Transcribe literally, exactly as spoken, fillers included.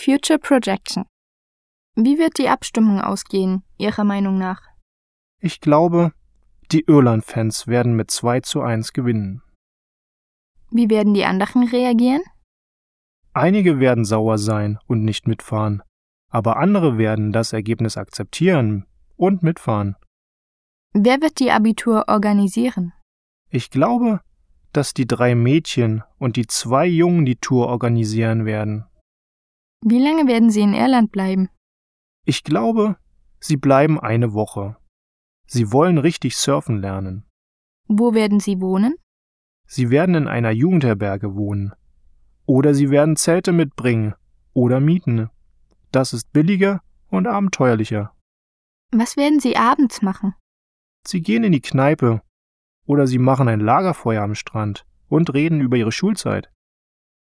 Future Projection. Wie wird die Abstimmung ausgehen, Ihrer Meinung nach? Ich glaube, die Irland-Fans werden mit zwei zu eins gewinnen. Wie werden die anderen reagieren? Einige werden sauer sein und nicht mitfahren, aber andere werden das Ergebnis akzeptieren und mitfahren. Wer wird die Abitur organisieren? Ich glaube, dass die drei Mädchen und die zwei Jungen die Tour organisieren werden. Wie lange werden Sie in Irland bleiben? Ich glaube, sie bleiben eine Woche. Sie wollen richtig surfen lernen. Wo werden Sie wohnen? Sie werden in einer Jugendherberge wohnen. Oder sie werden Zelte mitbringen oder mieten. Das ist billiger und abenteuerlicher. Was werden Sie abends machen? Sie gehen in die Kneipe oder sie machen ein Lagerfeuer am Strand und reden über ihre Schulzeit.